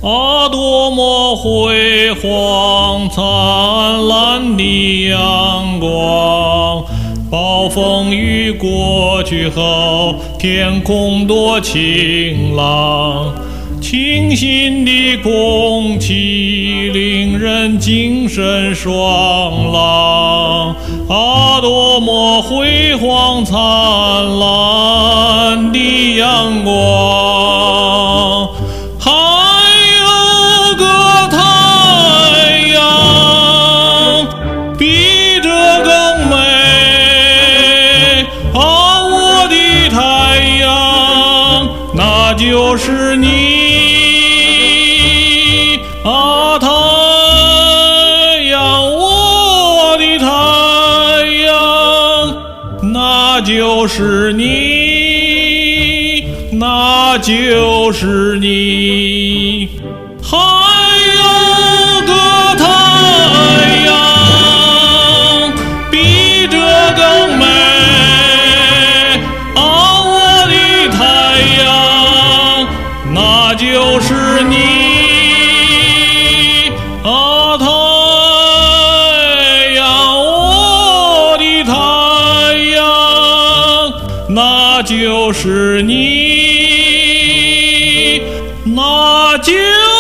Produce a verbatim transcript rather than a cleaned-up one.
啊，多么辉煌灿烂的阳光！暴风雨过去后，天空多晴朗，清新的空气令人精神爽朗。啊，多么辉煌灿烂的阳光！还有个太阳，比这更美。啊，我的太阳，那就是你。啊，太阳，我的太阳，那就是你，那就是你。还有个太阳，比这更美。啊，我的太阳，那就是你。啊，太阳，我的太阳，那就是你，那就